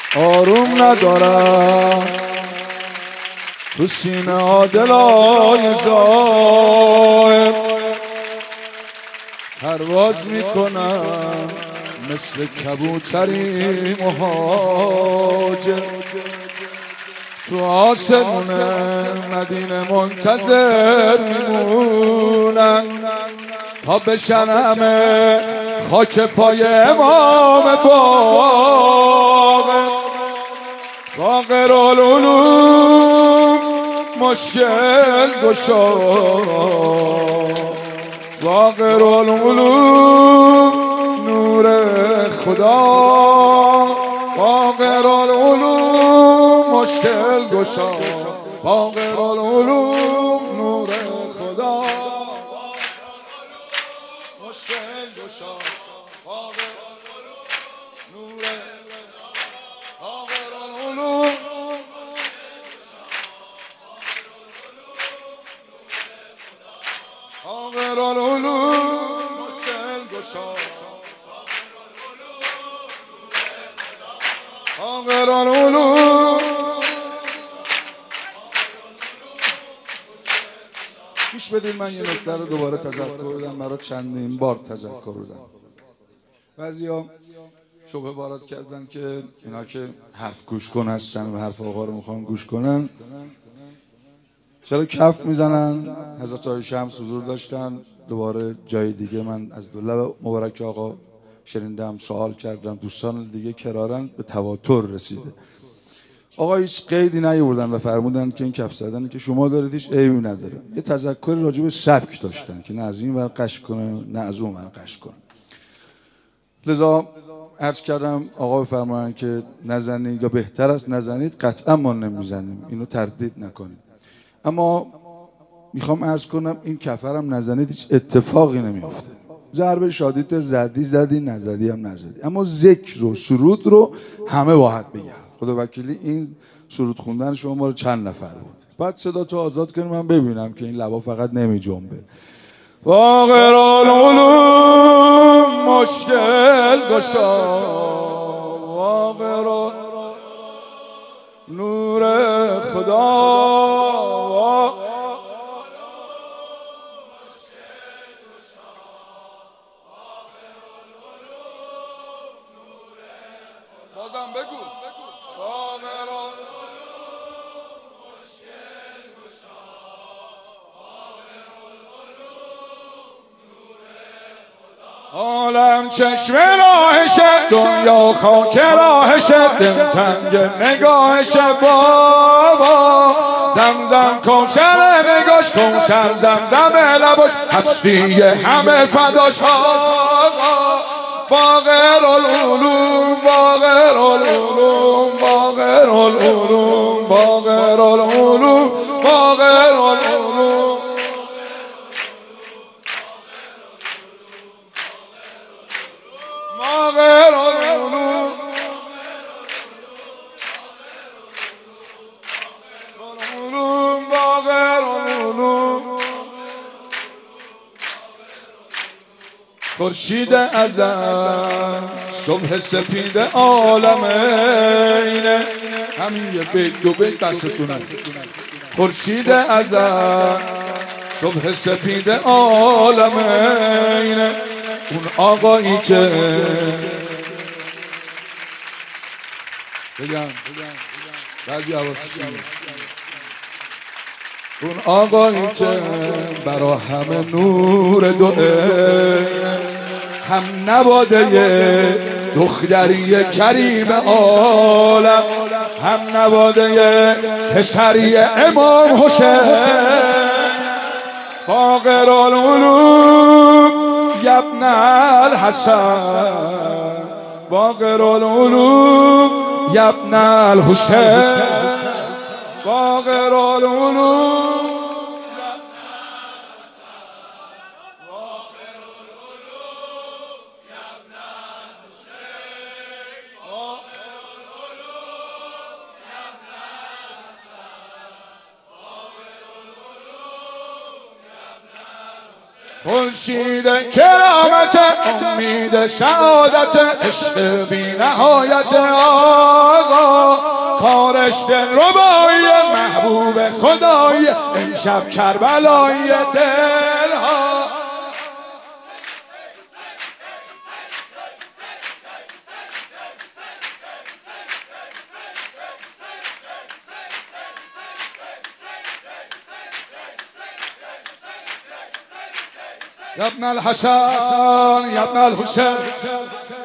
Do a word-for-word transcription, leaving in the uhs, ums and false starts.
آروم ندارم تو سینه ها دلای زائر پرواز میکنم مثل کبوتری مهاجر تو آسمون مدینه منتظر میمونن تا بشن همه خاک پای امام باقر. باقر العلوم مشکل گشا، باقر العلوم نور خدا، باقر العلوم مشکل گشا، باقر العلوم نور خدا، مشکل گشا، باقر العلوم نور باقر العلوم باقر العلوم مشکل گشا، باقر العلوم. گوش بدید من یه نکته رو دوباره تذکر بدم، برای چندین بار تذکر بدم. بعضیا شبهه وارد کردن که اینا که حرف گوش کن هستن و حرف آقا رو میخوان گوش کنن چرا کف میزنن؟ حضرت عایشه هم حضور داشتن. دوباره جای دیگه من از دو لب مبارک آقا شنیدم، سوال کردم، دوستان دیگه کرارن، به تواتر رسیده. آقا هیچ قیدی نیاوردن و فرمودن که این کف زدن که شما دارید هیچ عیبی نداره. یه تذکری راجع به سبک داشتن که نه از این ور قش کنه نه از اون ور قش کنه. لذا عرض کردم آقا بفرمایند که نزنید یا بهتر است نزنید، قطعا ما نمیزنیم، اینو تردید نکنید. اما میخوام عرض کنم این کفرم نزنید هیچ اتفاقی نمیافته. ضربه شادیت زدی زدی نزدی هم نزدی، اما ذکر رو سرود رو همه باید بگن. خدا وکیلی این سرود خوندن شما ما رو چند نفر بود. بعد صدا تو آزاد کنیم من ببینم که این لبا فقط نمی جنبه. باقر العلوم مشکل گشا، باقر نور خدا، بازم بگو باقر مشکل گشا، باقر العلوم نور خدا. عالم چشم راهشه، دنیا خاک راهشه، دل تنگ نگاهشه بابا. زمزم کوثر نگاش، کوثر زمزم لباش، هستی همه فداش آقا. باقر العلوم باقر العلوم باقر العلوم باقر العلوم باقر العلوم. باقر العلوم باقر العلوم. خورشید ازل صبح سپید عالمینه، همین یه بیت دو بیت دستتونه. خورشید ازل صبح سپید عالمینه، اون آقایی که بگم بعدی حواسشون، اون آقایی که برا همه نور دوئه، هم نواده دختری کریم عالم، هم نواده پسری امام حسین. باقر العلوم یبن الحسن، باقر العلوم یبن الحسین، باقر العلوم. خورشید کرامت امید سعادت عشق بی نهایت آقا کارش دلربایی محبوب خدایی امشب کربلایی دلها يا ابن الحسن يا ابن الحسين